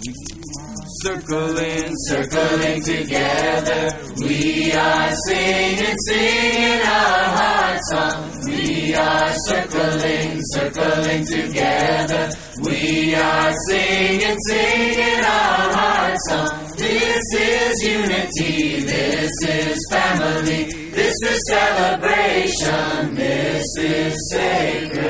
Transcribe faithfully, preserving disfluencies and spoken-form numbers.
Circling, circling together, we are singing, singing our heart song. We are circling, circling together, we are singing, singing our heart song. This is unity, this is family, this is celebration, this is sacred.